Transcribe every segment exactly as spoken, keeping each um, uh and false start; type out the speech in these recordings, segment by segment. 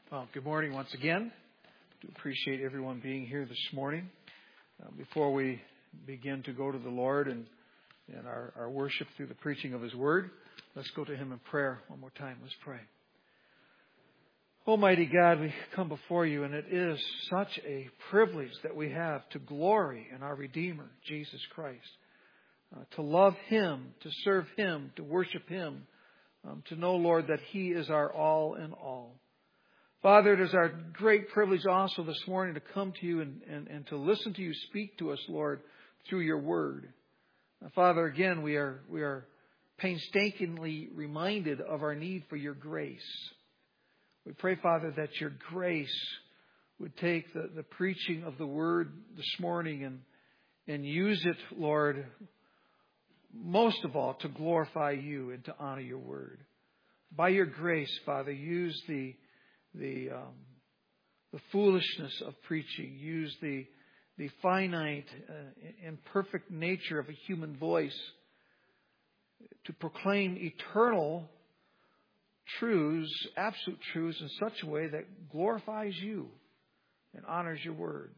Well, good morning once again. I do appreciate everyone being here this morning. Uh, before we begin to go to the Lord and, and our, our worship through the preaching of His Word, let's go to Him in prayer one more time. Let's pray. Almighty God, we come before You, and it is such a privilege that we have to glory in our Redeemer, Jesus Christ, uh, to love Him, to serve Him, to worship Him, um, to know, Lord, that He is our all in all. Father, it is our great privilege also this morning to come to You and, and, and to listen to You speak to us, Lord, through Your Word. Now, Father, again, we are we are painstakingly reminded of our need for Your grace. We pray, Father, that Your grace would take the, the preaching of the Word this morning and, and use it, Lord, most of all, to glorify You and to honor Your Word. By Your grace, Father, use the the um, the foolishness of preaching. Use the the finite, uh, imperfect nature of a human voice to proclaim eternal truths, absolute truths, in such a way that glorifies You and honors Your Word.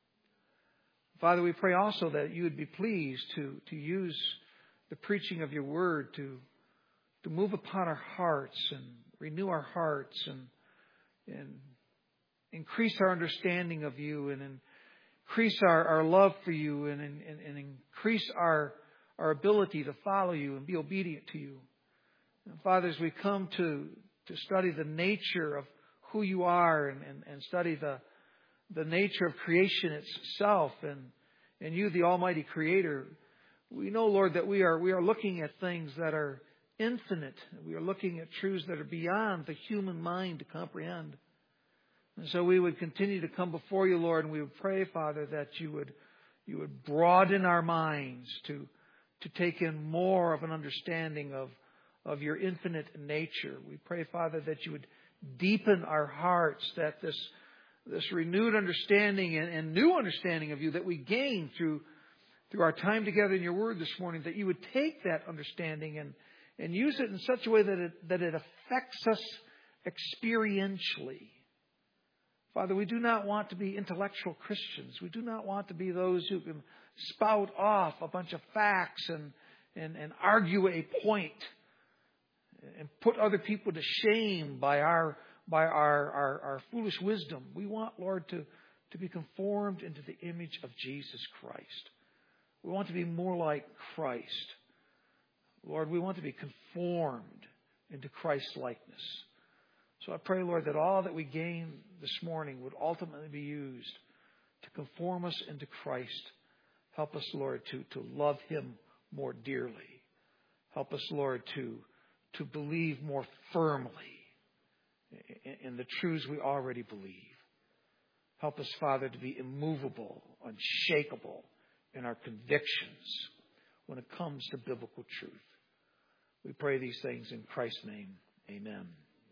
Father, we pray also that You would be pleased to to use the preaching of Your Word to to move upon our hearts and renew our hearts and and increase our understanding of You and increase our, our love for You and, and, and increase our, our ability to follow You and be obedient to You. And Father, as we come to, to study the nature of who You are and, and, and study the, the nature of creation itself and, and You, the Almighty Creator, we know, Lord, that we are, we are looking at things that are infinite. We are looking at truths that are beyond the human mind to comprehend. And so we would continue to come before You, Lord, and we would pray, Father, that You would You would broaden our minds to to take in more of an understanding of, of Your infinite nature. We pray, Father, that You would deepen our hearts, that this this renewed understanding and, and new understanding of You that we gain through through our time together in Your Word this morning, that You would take that understanding and And use it in such a way that it, that it affects us experientially. Father, we do not want to be intellectual Christians. We do not want to be those who can spout off a bunch of facts and, and, and argue a point and put other people to shame by our by our, our, our foolish wisdom. We want, Lord, to, to be conformed into the image of Jesus Christ. We want to be more like Christ. Lord, we want to be conformed into Christ's likeness. So I pray, Lord, that all that we gain this morning would ultimately be used to conform us into Christ. Help us, Lord, to, to love Him more dearly. Help us, Lord, to, to believe more firmly in, in the truths we already believe. Help us, Father, to be immovable, unshakable in our convictions when it comes to biblical truth. We pray these things in Christ's name. Amen.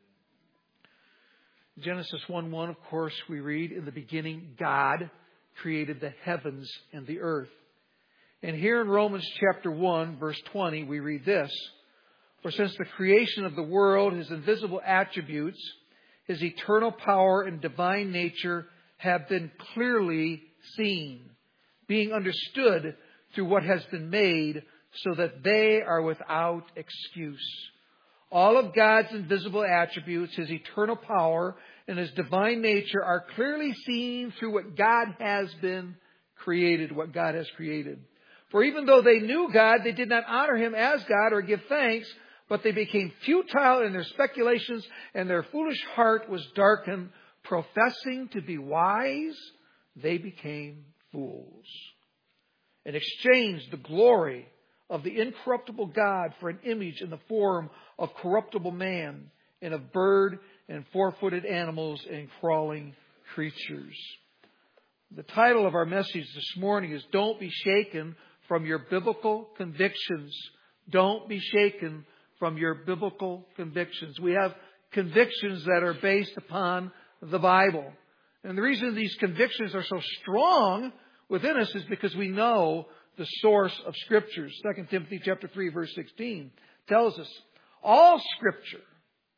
Genesis one one, of course, we read, in the beginning, God created the heavens and the earth. And here in Romans chapter one, verse twenty, we read this: For since the creation of the world, His invisible attributes, His eternal power and divine nature have been clearly seen, being understood through what has been made, so that they are without excuse. All of God's invisible attributes, His eternal power, and His divine nature are clearly seen through what God has been created, what God has created. For even though they knew God, they did not honor Him as God or give thanks, but they became futile in their speculations, and their foolish heart was darkened. Professing to be wise, they became fools, and exchanged the glory of the incorruptible God for an image in the form of corruptible man, and of bird and four-footed animals and crawling creatures. The title of our message this morning is Don't Be Shaken from Your Biblical Convictions. Don't be shaken from your biblical convictions. We have convictions that are based upon the Bible. And the reason these convictions are so strong within us is because we know the source of Scriptures. Second Timothy chapter three, verse sixteen tells us all Scripture,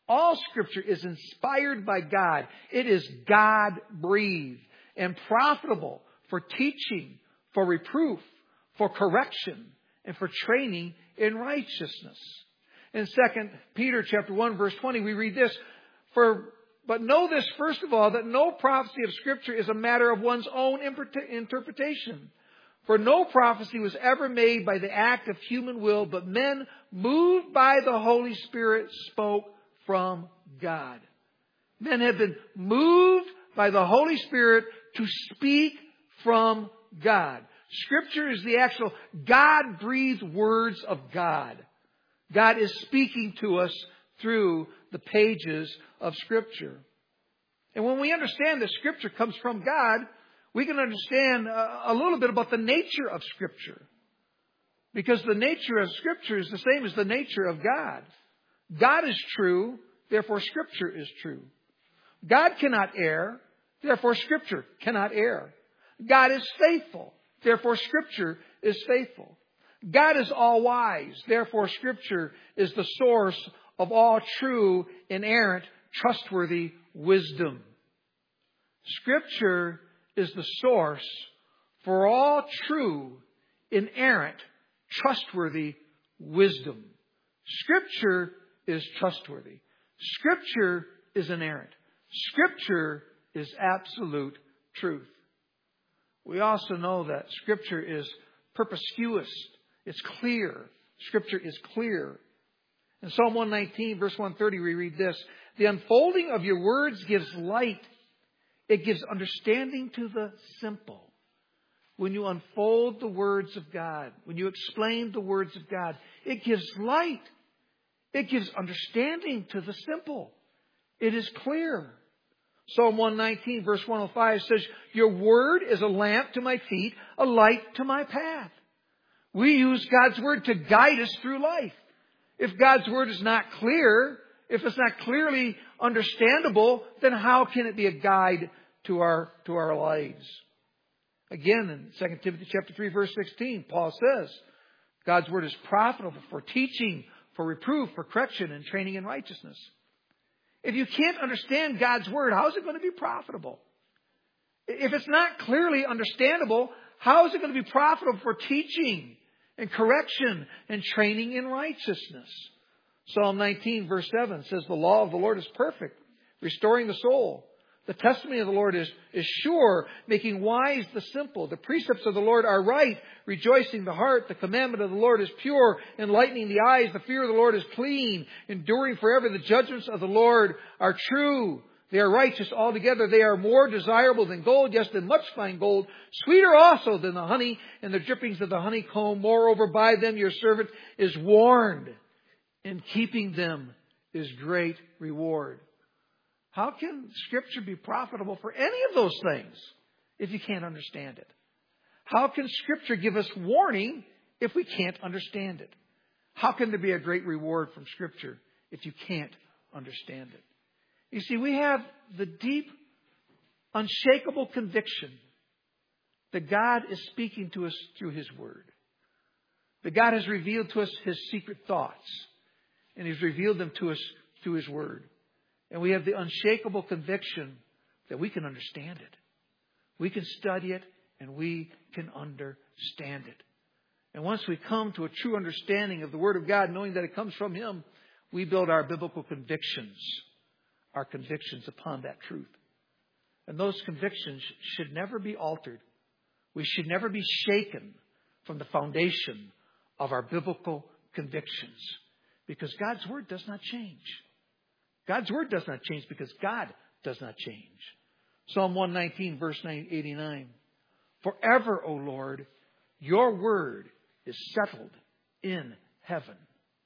All Scripture is inspired by God. It is God-breathed and profitable for teaching, for reproof, for correction, and for training in righteousness. In Second Peter chapter one, verse twenty, we read this, For But know this, first of all, that no prophecy of Scripture is a matter of one's own interpretation. For no prophecy was ever made by the act of human will, but men moved by the Holy Spirit spoke from God. Men have been moved by the Holy Spirit to speak from God. Scripture is the actual God-breathed words of God. God is speaking to us through the pages of Scripture. And when we understand that Scripture comes from God, we can understand a little bit about the nature of Scripture. Because the nature of Scripture is the same as the nature of God. God is true, therefore Scripture is true. God cannot err, therefore Scripture cannot err. God is faithful, therefore Scripture is faithful. God is all-wise, therefore Scripture is the source of all true, inerrant, trustworthy wisdom. Scripture is the source for all true, inerrant, trustworthy wisdom. Scripture is trustworthy. Scripture is inerrant. Scripture is absolute truth. We also know that Scripture is perspicuous. It's clear. Scripture is clear. In Psalm one nineteen, verse one thirty, we read this, The unfolding of your words gives light. It gives understanding to the simple. When you unfold the words of God, when you explain the words of God, it gives light. It gives understanding to the simple. It is clear. Psalm one nineteen, verse one oh five says, Your word is a lamp to my feet, a light to my path. We use God's word to guide us through life. If God's word is not clear, if it's not clearly understandable, then how can it be a guide to our, to our lives? Again, in Second Timothy chapter three, verse sixteen, Paul says, God's word is profitable for teaching, for reproof, for correction, and training in righteousness. If you can't understand God's word, how is it going to be profitable? If it's not clearly understandable, how is it going to be profitable for teaching and correction and training in righteousness? Psalm nineteen, verse seven says, The law of the Lord is perfect, restoring the soul. The testimony of the Lord is, is sure, making wise the simple. The precepts of the Lord are right, rejoicing the heart. The commandment of the Lord is pure, enlightening the eyes. The fear of the Lord is clean, enduring forever. The judgments of the Lord are true. They are righteous altogether. They are more desirable than gold, yes, than much fine gold. Sweeter also than the honey and the drippings of the honeycomb. Moreover, by them your servant is warned. In keeping them is great reward. How can Scripture be profitable for any of those things if you can't understand it? How can Scripture give us warning if we can't understand it? How can there be a great reward from Scripture if you can't understand it? You see, we have the deep, unshakable conviction that God is speaking to us through His Word. That God has revealed to us His secret thoughts. And He's revealed them to us through His Word. And we have the unshakable conviction that we can understand it. We can study it and we can understand it. And once we come to a true understanding of the Word of God, knowing that it comes from Him, we build our biblical convictions, our convictions upon that truth. And those convictions should never be altered. We should never be shaken from the foundation of our biblical convictions. Because God's Word does not change. God's Word does not change because God does not change. Psalm one nineteen, verse eighty-nine. Forever, O Lord, your Word is settled in heaven.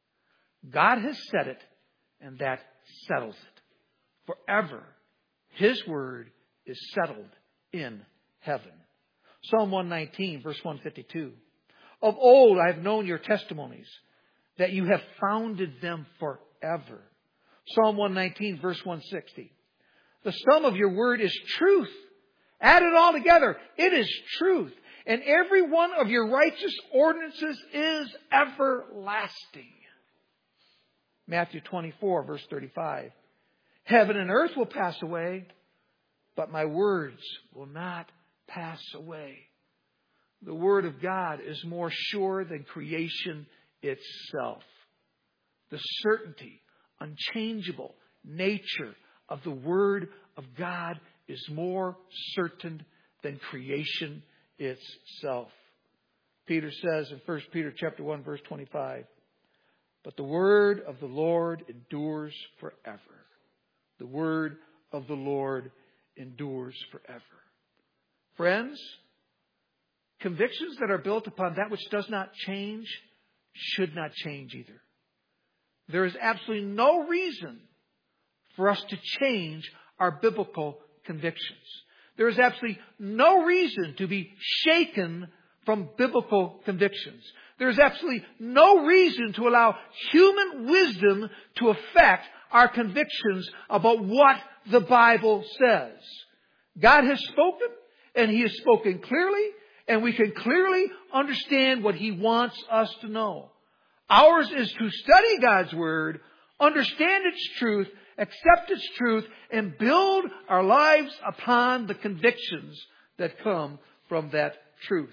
God has said it, and that settles it. Forever, His Word is settled in heaven. Psalm one nineteen, verse one fifty-two. Of old I have known your testimonies, that you have founded them forever. Psalm one nineteen, verse one sixty. The sum of your word is truth. Add it all together. It is truth. And every one of your righteous ordinances is everlasting. Matthew twenty-four, verse thirty-five. Heaven and earth will pass away, but my words will not pass away. The Word of God is more sure than creation itself. The certainty, unchangeable nature of the Word of God is more certain than creation itself. Peter says in First Peter chapter one, verse twenty-five, but the word of the Lord endures forever. The word of the Lord endures forever. Friends, convictions that are built upon that which does not change should not change either. There is absolutely no reason for us to change our biblical convictions. There is absolutely no reason to be shaken from biblical convictions. There is absolutely no reason to allow human wisdom to affect our convictions about what the Bible says. God has spoken, and He has spoken clearly, and we can clearly understand what He wants us to know. Ours is to study God's Word, understand its truth, accept its truth, and build our lives upon the convictions that come from that truth.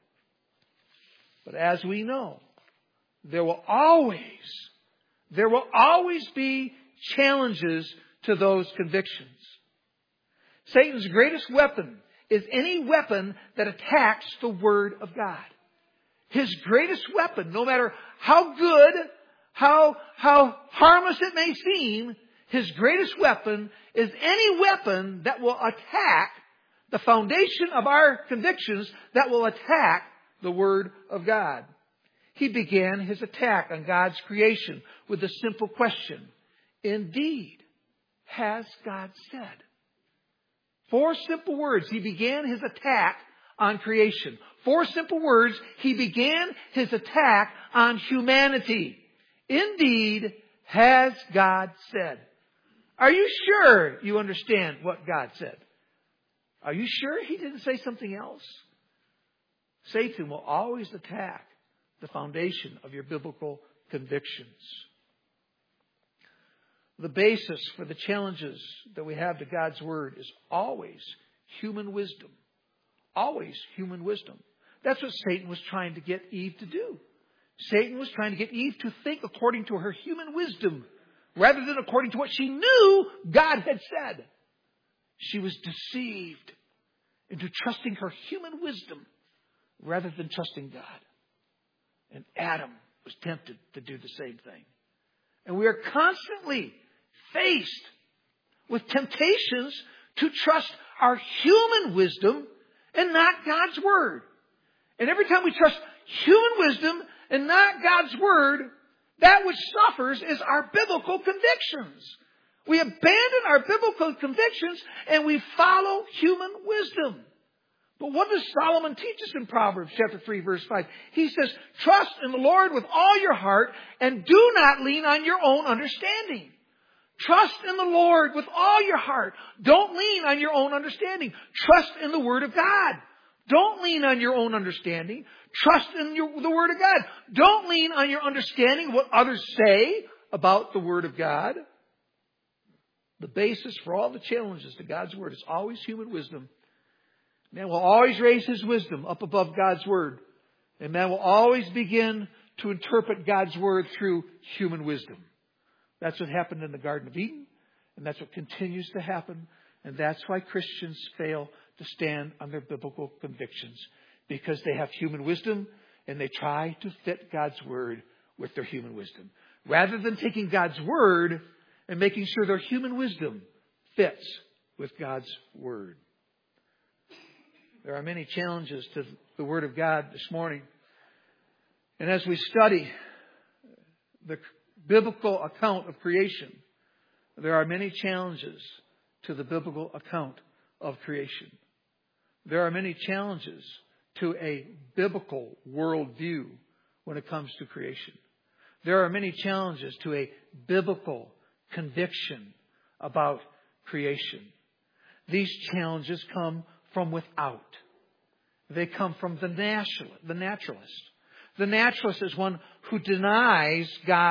But as we know, there will always, there will always be challenges to those convictions. Satan's greatest weapon is any weapon that attacks the Word of God. His greatest weapon, no matter how good, how, how harmless it may seem, his greatest weapon is any weapon that will attack the foundation of our convictions, that will attack the Word of God. He began his attack on God's creation with a simple question. Indeed, has God said? Four simple words. He began his attack on creation. Four simple words. He began his attack on humanity. Indeed, has God said? Are you sure you understand what God said? Are you sure He didn't say something else? Satan will always attack the foundation of your biblical convictions. The basis for the challenges that we have to God's Word is always human wisdom. Always human wisdom. That's what Satan was trying to get Eve to do. Satan was trying to get Eve to think according to her human wisdom, rather than according to what she knew God had said. She was deceived into trusting her human wisdom rather than trusting God. And Adam was tempted to do the same thing. And we are constantly faced with temptations to trust our human wisdom and not God's Word. And every time we trust human wisdom and not God's Word, that which suffers is our biblical convictions. We abandon our biblical convictions and we follow human wisdom. But what does Solomon teach us in Proverbs chapter three, verse five? He says, trust in the Lord with all your heart and do not lean on your own understanding. Trust in the Lord with all your heart. Don't lean on your own understanding. Trust in the Word of God. Don't lean on your own understanding. Trust in your, the Word of God. Don't lean on your understanding of what others say about the Word of God. The basis for all the challenges to God's Word is always human wisdom. Man will always raise his wisdom up above God's Word. And man will always begin to interpret God's Word through human wisdom. That's what happened in the Garden of Eden. And that's what continues to happen. And that's why Christians fail to stand on their biblical convictions. Because they have human wisdom and they try to fit God's Word with their human wisdom. Rather than taking God's Word and making sure their human wisdom fits with God's Word. There are many challenges to the Word of God this morning. And as we study the biblical account of creation, there are many challenges to the biblical account of creation. There are many challenges to a biblical worldview when it comes to creation. There are many challenges to a biblical conviction about creation. These challenges come from without. They come from the natural, the naturalist. The naturalist is one who denies God's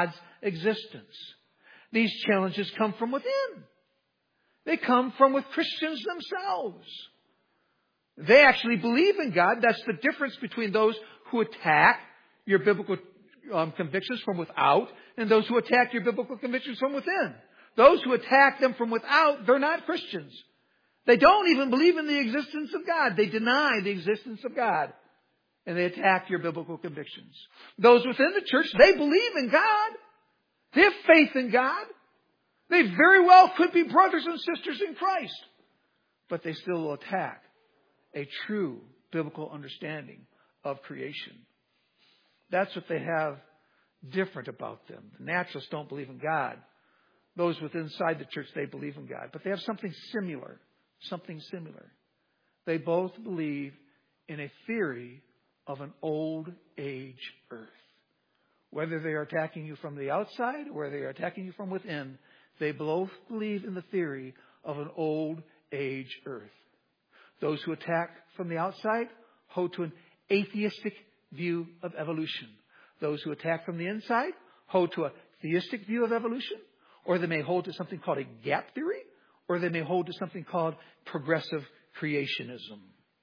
existence. These challenges come from within. They come from with Christians themselves. They actually believe in God. That's the difference between those who attack your biblical um, convictions from without and those who attack your biblical convictions from within. Those who attack them from without, they're not Christians. They don't even believe in the existence of God. They deny the existence of God. And they attack your biblical convictions. Those within the church, they believe in God. They have faith in God. They very well could be brothers and sisters in Christ. But they still will attack a true biblical understanding of creation. That's what they have different about them. The naturalists don't believe in God. Those within inside the church, they believe in God. But they have something similar. Something similar. They both believe in a theory of an old age earth. Whether they are attacking you from the outside or they are attacking you from within, they both believe in the theory of an old age earth. Those who attack from the outside hold to an atheistic view of evolution. Those who attack from the inside hold to a theistic view of evolution, or they may hold to something called a gap theory, or they may hold to something called progressive creationism.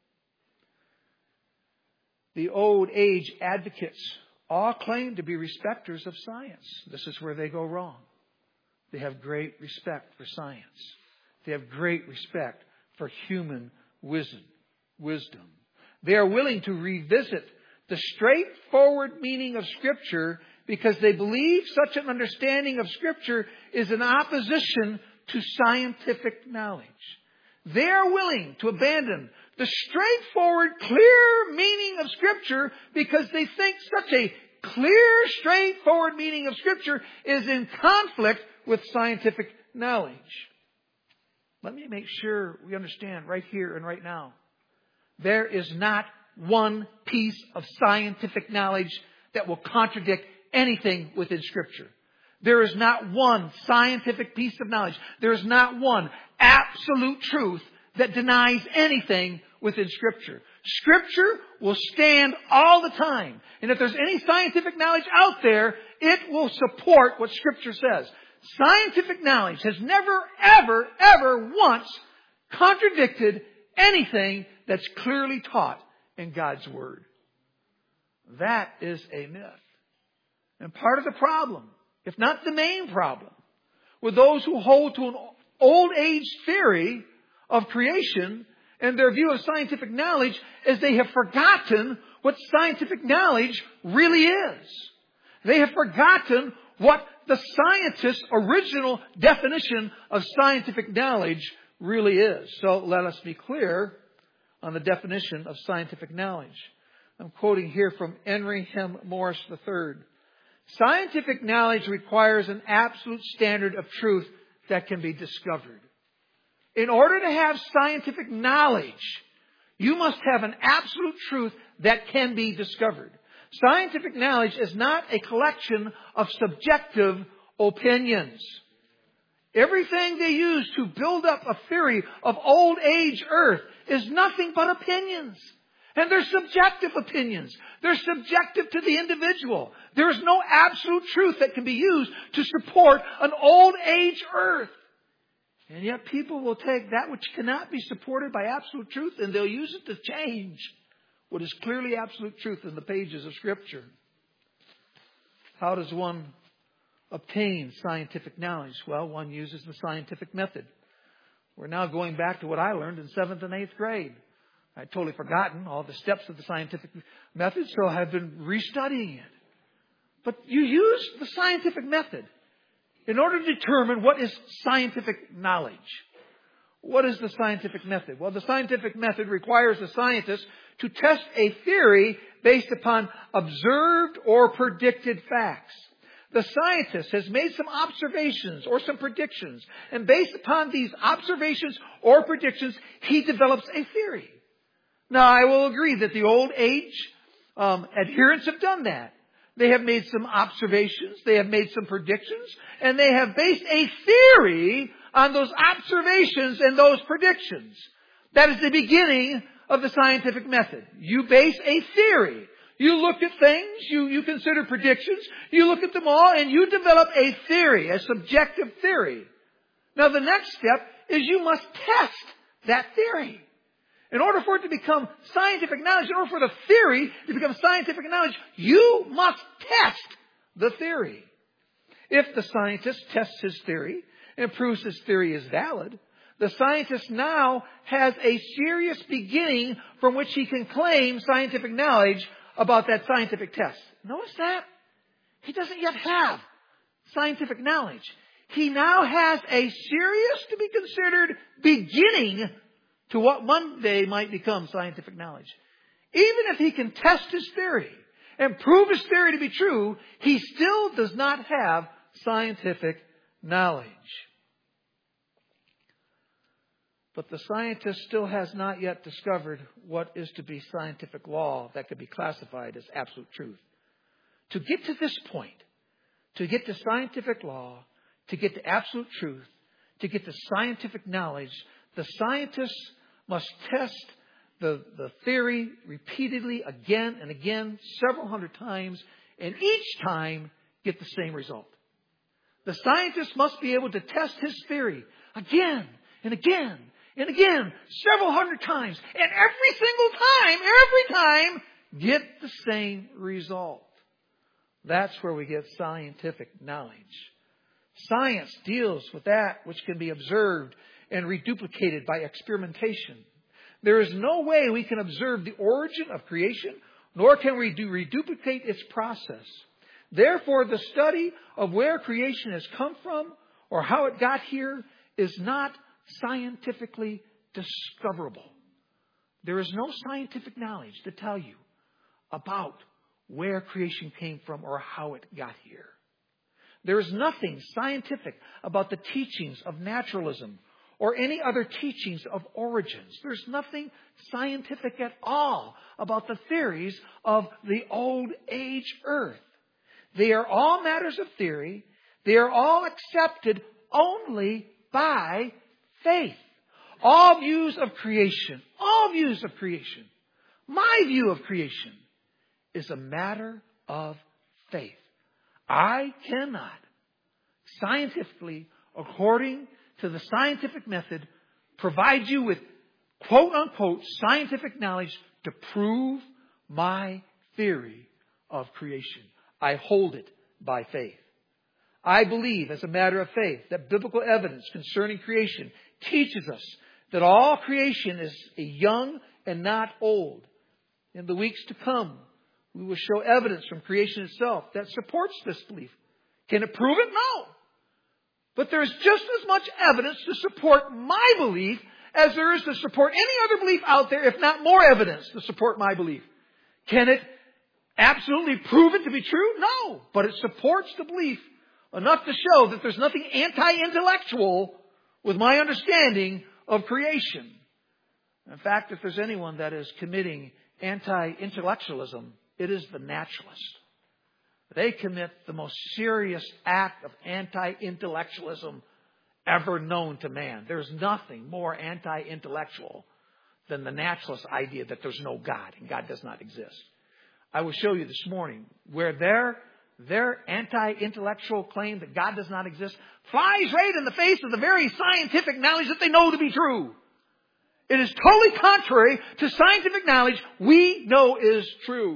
The old age advocates all claim to be respecters of science. This is where they go wrong. They have great respect for science. They have great respect for human wisdom. Wisdom. They are willing to revisit the straightforward meaning of Scripture because they believe such an understanding of Scripture is in opposition to scientific knowledge. They are willing to abandon the straightforward, clear meaning of Scripture because they think such a clear, straightforward meaning of Scripture is in conflict with scientific knowledge. Let me make sure we understand right here and right now. There is not one piece of scientific knowledge that will contradict anything within Scripture. There is not one scientific piece of knowledge. There is not one absolute truth that denies anything within Scripture. Scripture will stand all the time. And if there's any scientific knowledge out there, it will support what Scripture says. Scientific knowledge has never, ever, ever once contradicted anything that's clearly taught in God's Word. That is a myth. And part of the problem, if not the main problem, with those who hold to an old age theory of creation and their view of scientific knowledge is they have forgotten what scientific knowledge really is. They have forgotten what the scientist's original definition of scientific knowledge really is. So let us be clear on the definition of scientific knowledge. I'm quoting here from Henry Him Morris the third. Scientific knowledge requires an absolute standard of truth that can be discovered. In order to have scientific knowledge, you must have an absolute truth that can be discovered. Scientific knowledge is not a collection of subjective opinions. Everything they use to build up a theory of old age earth is nothing but opinions. And they're subjective opinions. They're subjective to the individual. There is no absolute truth that can be used to support an old age earth. And yet people will take that which cannot be supported by absolute truth and they'll use it to change what is clearly absolute truth in the pages of Scripture. How does one obtain scientific knowledge? Well, one uses the scientific method. We're now going back to what I learned in seventh and eighth grade. I'd totally forgotten all the steps of the scientific method, so I've been restudying it. But you use the scientific method in order to determine what is scientific knowledge. What is the scientific method? Well, the scientific method requires the scientist to test a theory based upon observed or predicted facts. The scientist has made some observations or some predictions, and based upon these observations or predictions, he develops a theory. Now, I will agree that the old age um, adherents have done that. They have made some observations, they have made some predictions, and they have based a theory on those observations and those predictions. That is the beginning of the scientific method. You base a theory. You look at things, you, you consider predictions, you look at them all, and you develop a theory, a subjective theory. Now the next step is you must test that theory. In order for it to become scientific knowledge, in order for the theory to become scientific knowledge, you must test the theory. If the scientist tests his theory and proves his theory is valid, the scientist now has a serious beginning from which he can claim scientific knowledge about that scientific test. Notice that? He doesn't yet have scientific knowledge. He now has a serious, to be considered, beginning to what one day might become scientific knowledge. Even if he can test his theory and prove his theory to be true, he still does not have scientific knowledge. But the scientist still has not yet discovered what is to be scientific law that could be classified as absolute truth. To get to this point, to get to scientific law, to get to absolute truth, to get to scientific knowledge, the scientists must test the, the theory repeatedly again and again, several hundred times, and each time get the same result. The scientist must be able to test his theory again and again and again, several hundred times, and every single time, every time, get the same result. That's where we get scientific knowledge. Science deals with that which can be observed and reduplicated by experimentation. There is no way we can observe the origin of creation, nor can we do reduplicate its process. Therefore, the study of where creation has come from or how it got here is not scientifically discoverable. There is no scientific knowledge to tell you about where creation came from or how it got here. There is nothing scientific about the teachings of naturalism or any other teachings of origins. There's nothing scientific at all about the theories of the old age earth. They are all matters of theory. They are all accepted only by faith. All views of creation, all views of creation, my view of creation is a matter of faith. I cannot scientifically, according to the scientific method, provide you with quote unquote scientific knowledge to prove my theory of creation. I hold it by faith. I believe, as a matter of faith, that biblical evidence concerning creation teaches us that all creation is young and not old. In the weeks to come, we will show evidence from creation itself that supports this belief. Can it prove it? No. But there is just as much evidence to support my belief as there is to support any other belief out there, if not more evidence to support my belief. Can it absolutely prove it to be true? No. But it supports the belief enough to show that there's nothing anti-intellectual with my understanding of creation. In fact, if there's anyone that is committing anti-intellectualism, it is the naturalist. They commit the most serious act of anti-intellectualism ever known to man. There's nothing more anti-intellectual than the naturalist idea that there's no God and God does not exist. I will show you this morning where their, their anti-intellectual claim that God does not exist flies right in the face of the very scientific knowledge that they know to be true. It is totally contrary to scientific knowledge we know is true.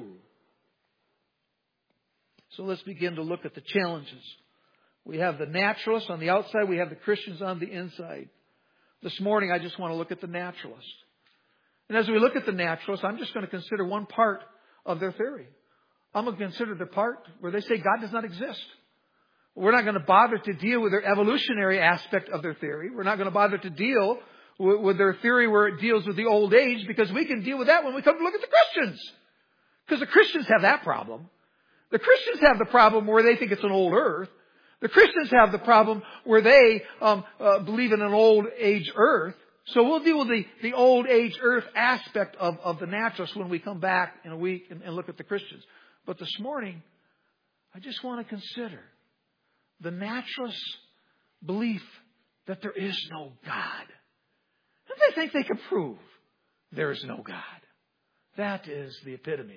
So let's begin to look at the challenges. We have the naturalists on the outside. We have the Christians on the inside. This morning, I just want to look at the naturalists. And as we look at the naturalists, I'm just going to consider one part of their theory. I'm going to consider the part where they say God does not exist. We're not going to bother to deal with their evolutionary aspect of their theory. We're not going to bother to deal with, with their theory where it deals with the old age, because we can deal with that when we come to look at the Christians. Because the Christians have that problem. The Christians have the problem where they think it's an old earth. The Christians have the problem where they um, uh, believe in an old age earth. So we'll deal with the, the old age earth aspect of, of the naturalists when we come back in a week and, and look at the Christians. But this morning, I just want to consider the naturalists' belief that there is no God. And they think they can prove there is no God. That is the epitome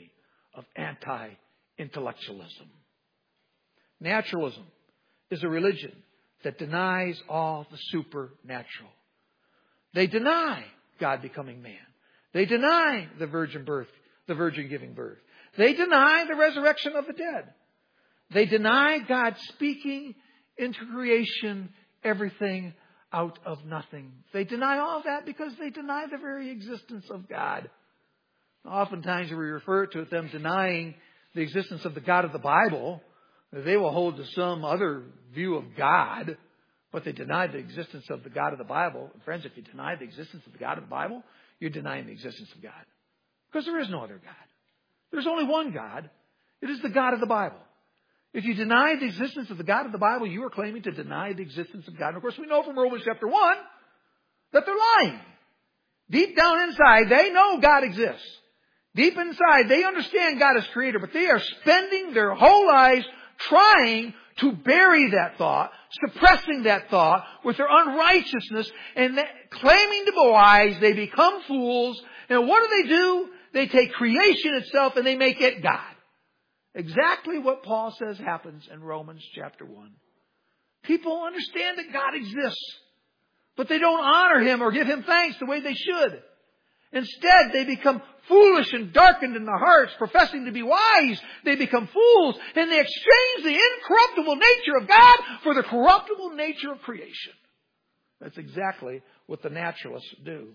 of anti-intellectualism. Naturalism is a religion that denies all the supernatural. They deny God becoming man. They deny the virgin birth, the virgin giving birth. They deny the resurrection of the dead. They deny God speaking into creation everything out of nothing. They deny all of that because they deny the very existence of God. Oftentimes we refer to them denying the existence of the God of the Bible. They will hold to some other view of God, but they deny the existence of the God of the Bible. And friends, if you deny the existence of the God of the Bible, you're denying the existence of God. Because there is no other God. There's only one God. It is the God of the Bible. If you deny the existence of the God of the Bible, you are claiming to deny the existence of God. And of course, we know from Romans chapter one that they're lying. Deep down inside, they know God exists. Deep inside, they understand God as creator, but they are spending their whole lives trying to bury that thought, suppressing that thought with their unrighteousness, and claiming to be wise, they become fools. And what do they do? They take creation itself and they make it God. Exactly what Paul says happens in Romans chapter one. People understand that God exists, but they don't honor Him or give Him thanks the way they should. Instead, they become foolish and darkened in their hearts, professing to be wise. They become fools, and they exchange the incorruptible nature of God for the corruptible nature of creation. That's exactly what the naturalists do.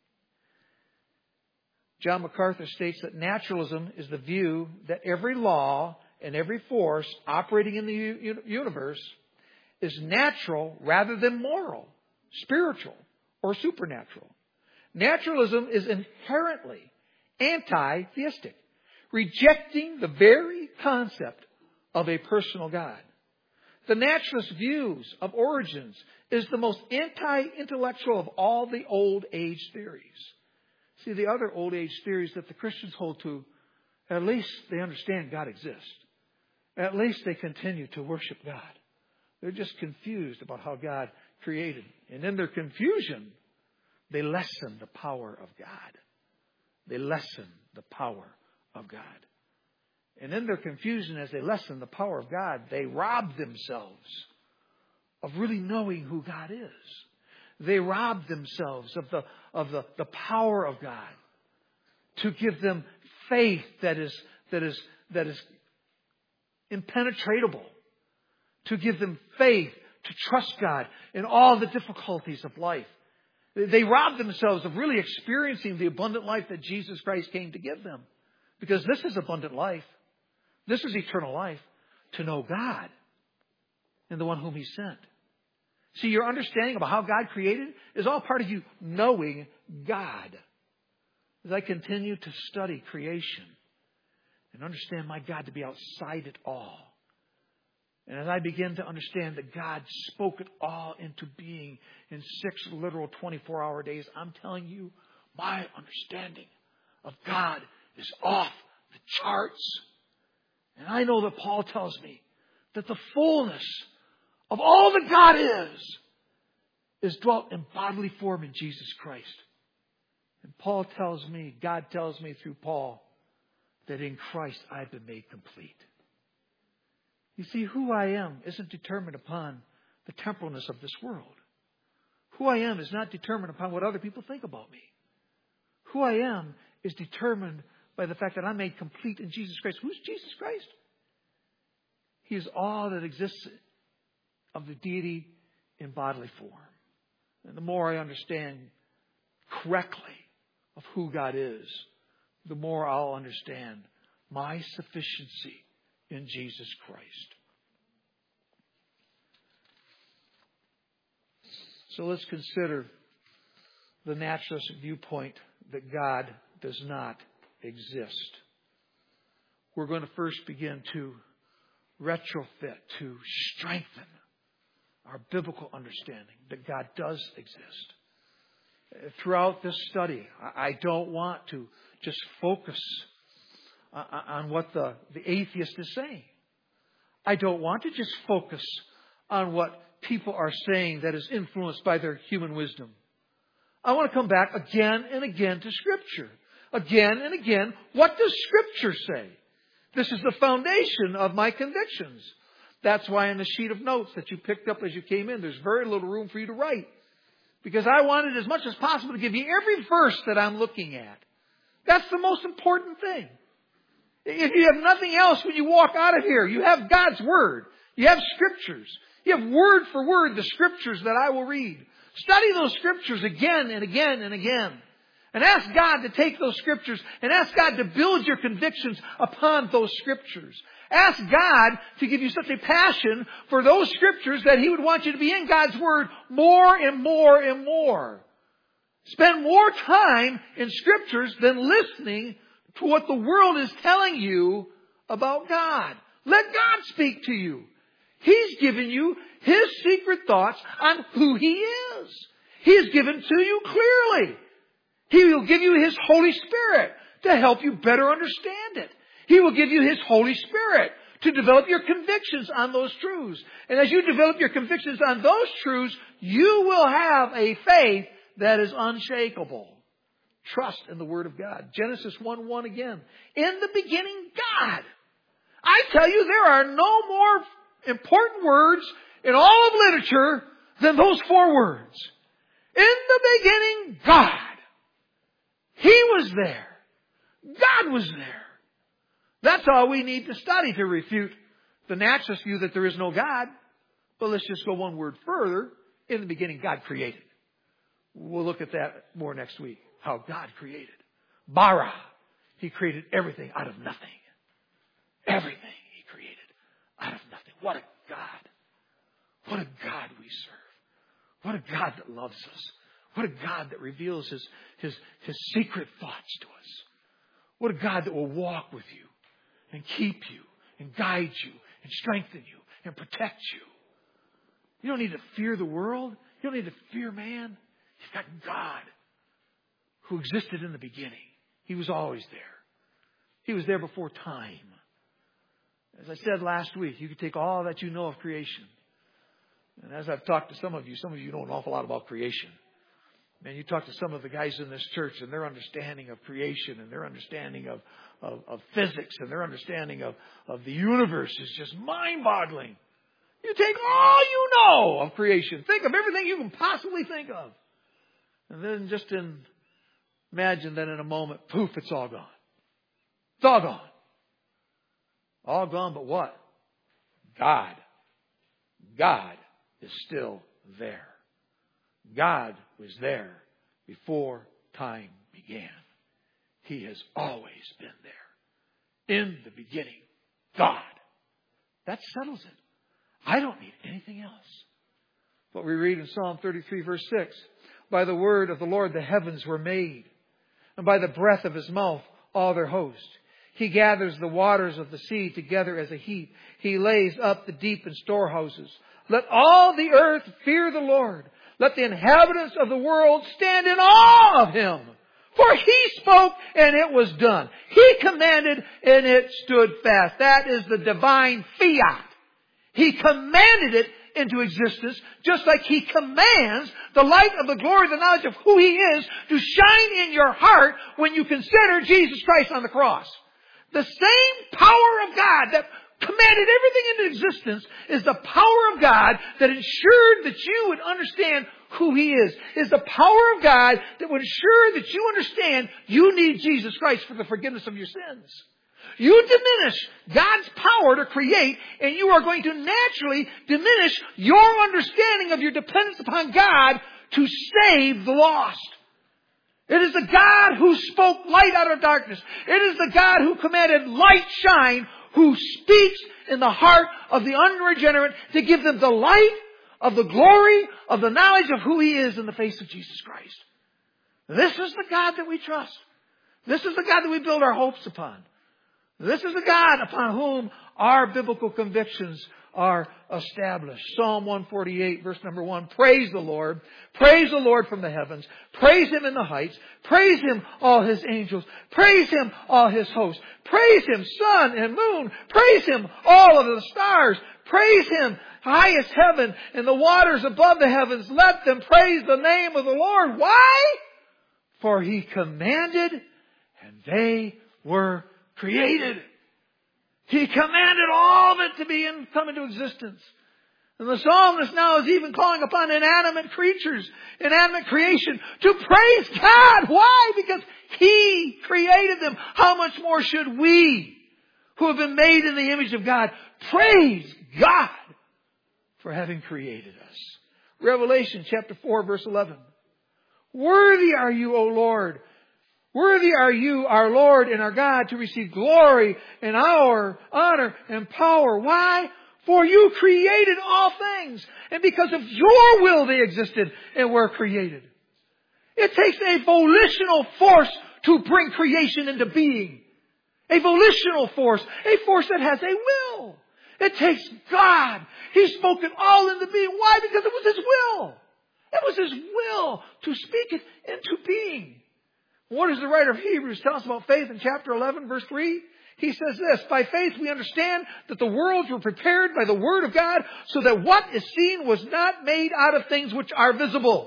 John MacArthur states that naturalism is the view that every law and every force operating in the universe is natural rather than moral, spiritual, or supernatural. Naturalism is inherently anti-theistic, rejecting the very concept of a personal God. The naturalist views of origins is the most anti-intellectual of all the old age theories. See, the other old age theories that the Christians hold to, at least they understand God exists. At least they continue to worship God. They're just confused about how God created. And in their confusion, they lessen the power of God. They lessen the power of God. And in their confusion, as they lessen the power of God, they rob themselves of really knowing who God is. They rob themselves of the of the, the power of God to give them faith that is that is that is impenetrable, to give them faith to trust God in all the difficulties of life. They rob themselves of really experiencing the abundant life that Jesus Christ came to give them. Because this is abundant life. This is eternal life. To know God and the one whom He sent. See, your understanding about how God created is all part of you knowing God. As I continue to study creation and understand my God to be outside it all. And as I begin to understand that God spoke it all into being in six literal twenty-four hour days, I'm telling you, my understanding of God is off the charts. And I know that Paul tells me that the fullness of all that God is, is dwelt in bodily form in Jesus Christ. And Paul tells me, God tells me through Paul, that in Christ I've been made complete. You see, who I am isn't determined upon the temporalness of this world. Who I am is not determined upon what other people think about me. Who I am is determined by the fact that I'm made complete in Jesus Christ. Who's Jesus Christ? He is all that exists of the deity in bodily form. And the more I understand correctly of who God is, the more I'll understand my sufficiency in Jesus Christ. So let's consider the naturalist viewpoint that God does not exist. We're going to first begin to retrofit, to strengthen our biblical understanding that God does exist. Throughout this study, I don't want to just focus on what the, the atheist is saying. I don't want to just focus on what people are saying that is influenced by their human wisdom. I want to come back again and again to Scripture. Again and again, what does Scripture say? This is the foundation of my convictions. That's why in the sheet of notes that you picked up as you came in, there's very little room for you to write. Because I wanted as much as possible to give you every verse that I'm looking at. That's the most important thing. If you have nothing else when you walk out of here, you have God's Word. You have Scriptures. You have word for word the Scriptures that I will read. Study those Scriptures again and again and again. And ask God to take those Scriptures and ask God to build your convictions upon those Scriptures. Ask God to give you such a passion for those Scriptures that He would want you to be in God's Word more and more and more. Spend more time in Scriptures than listening to what the world is telling you about God. Let God speak to you. He's given you His secret thoughts on who He is. He has given to you clearly. He will give you His Holy Spirit to help you better understand it. He will give you His Holy Spirit to develop your convictions on those truths. And as you develop your convictions on those truths, you will have a faith that is unshakable. Trust in the Word of God. Genesis one one again. In the beginning, God. I tell you, there are no more important words in all of literature than those four words. In the beginning, God. He was there. God was there. That's all we need to study to refute the naturalist view that there is no God. But let's just go one word further. In the beginning, God created. We'll look at that more next week. How God created. Bara. He created everything out of nothing. Everything He created out of nothing. What a God. What a God we serve. What a God that loves us. What a God that reveals His, His, His secret thoughts to us. What a God that will walk with you and keep you and guide you and strengthen you and protect you. You don't need to fear the world. You don't need to fear man. You've got God who existed in the beginning. He was always there. He was there before time. As I said last week, you could take all that you know of creation. And as I've talked to some of you, some of you know an awful lot about creation. Man, you talk to some of the guys in this church and their understanding of creation and their understanding of, of, of physics and their understanding of, of the universe is just mind-boggling. You take all you know of creation. Think of everything you can possibly think of. And then just in, imagine that in a moment, poof, it's all gone. It's all gone. All gone, but what? God. God is still there. God was there before time began. He has always been there. In the beginning, God. That settles it. I don't need anything else. What we read in Psalm thirty-three, verse six. By the word of the Lord the heavens were made, and by the breath of His mouth all their host. He gathers the waters of the sea together as a heap. He lays up the deep in storehouses. Let all the earth fear the Lord. Let the inhabitants of the world stand in awe of Him. For He spoke and it was done. He commanded and it stood fast. That is the divine fiat. He commanded it into existence, just like He commands the light of the glory, the knowledge of who He is, to shine in your heart when you consider Jesus Christ on the cross. The same power of God that commanded everything into existence is the power of God that ensured that you would understand who He is. Is the power of God that would ensure that you understand you need Jesus Christ for the forgiveness of your sins. You diminish God's power to create, and you are going to naturally diminish your understanding of your dependence upon God to save the lost. It is the God who spoke light out of darkness. It is the God who commanded light shine, who speaks in the heart of the unregenerate to give them the light of the glory of the knowledge of who He is in the face of Jesus Christ. This is the God that we trust. This is the God that we build our hopes upon. This is the God upon whom our biblical convictions are established. Psalm one forty-eight, verse number one. Praise the Lord. Praise the Lord from the heavens. Praise Him in the heights. Praise Him, all His angels. Praise Him, all His hosts. Praise Him, sun and moon. Praise Him, all of the stars. Praise Him, highest heaven and the waters above the heavens. Let them praise the name of the Lord. Why? For He commanded and they were created. He commanded all of it to be in, come into existence. And the psalmist now is even calling upon inanimate creatures, inanimate creation, to praise God. Why? Because He created them. How much more should we, who have been made in the image of God, praise God for having created us? Revelation chapter four, verse eleven. Worthy are you, O Lord. Worthy are you, our Lord and our God, to receive glory and our honor and power. Why? For you created all things, and because of your will they existed and were created. It takes a volitional force to bring creation into being. A volitional force. A force that has a will. It takes God. He's spoken all into being. Why? Because it was His will. It was His will to speak it into being. What does the writer of Hebrews tell us about faith in chapter eleven, verse three? He says this, by faith we understand that the worlds were prepared by the Word of God, so that what is seen was not made out of things which are visible.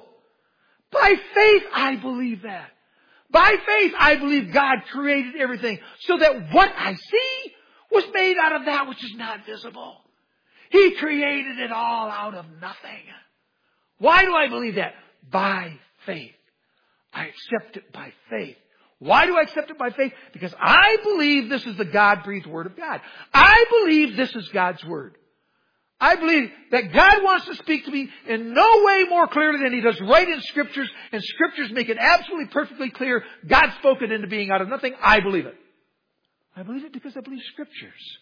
By faith I believe that. By faith I believe God created everything, so that what I see was made out of that which is not visible. He created it all out of nothing. Why do I believe that? By faith. I accept it by faith. Why do I accept it by faith? Because I believe this is the God-breathed Word of God. I believe this is God's Word. I believe that God wants to speak to me in no way more clearly than He does right in Scriptures. And Scriptures make it absolutely perfectly clear. God spoke it into being out of nothing. I believe it. I believe it because I believe Scriptures.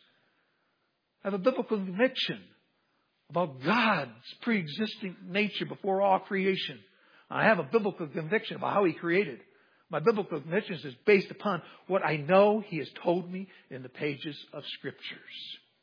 I have a biblical conviction about God's pre-existing nature before all creation. I have a biblical conviction about how He created. My biblical conviction is based upon what I know He has told me in the pages of Scriptures.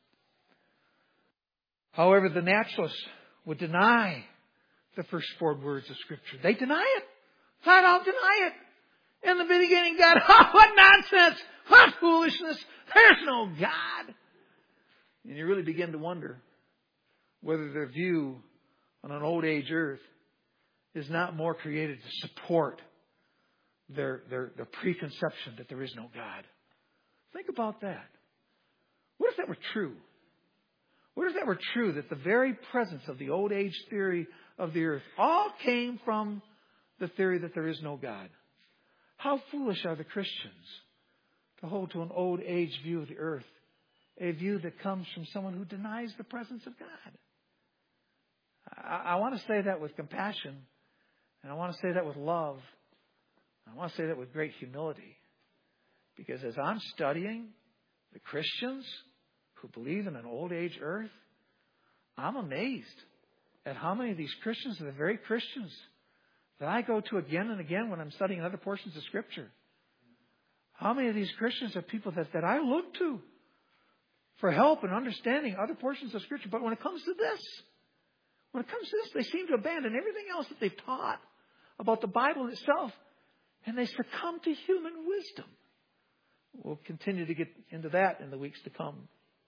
However, the naturalists would deny the first four words of Scripture. They deny it. Flat out deny it. In the beginning, God, oh, what nonsense! What foolishness! There's no God! And you really begin to wonder whether their view on an old age earth is not more created to support Their, their, their preconception that there is no God. Think about that. What if that were true? What if that were true, that the very presence of the old age theory of the earth all came from the theory that there is no God? How foolish are the Christians to hold to an old age view of the earth, a view that comes from someone who denies the presence of God. I, I want to say that with compassion, and I want to say that with love. I want to say that with great humility, because as I'm studying the Christians who believe in an old age earth, I'm amazed at how many of these Christians are the very Christians that I go to again and again when I'm studying other portions of Scripture. How many of these Christians are people that, that I look to for help in understanding other portions of Scripture. But when it comes to this, when it comes to this, they seem to abandon everything else that they've taught about the Bible itself. And they succumb to human wisdom. We'll continue to get into that in the weeks to come.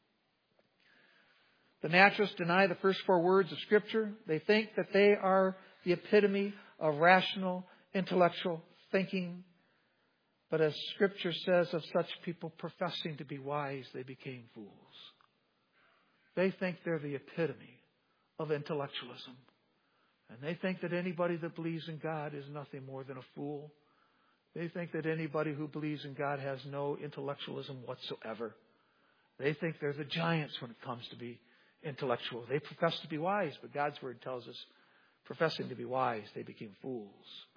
The naturalists deny the first four words of Scripture. They think that they are the epitome of rational, intellectual thinking. But as Scripture says of such people professing to be wise, they became fools. They think they're the epitome of intellectualism. And they think that anybody that believes in God is nothing more than a fool. They think that anybody who believes in God has no intellectualism whatsoever. They think they're the giants when it comes to be intellectual. They profess to be wise, but God's Word tells us, professing to be wise, they became fools.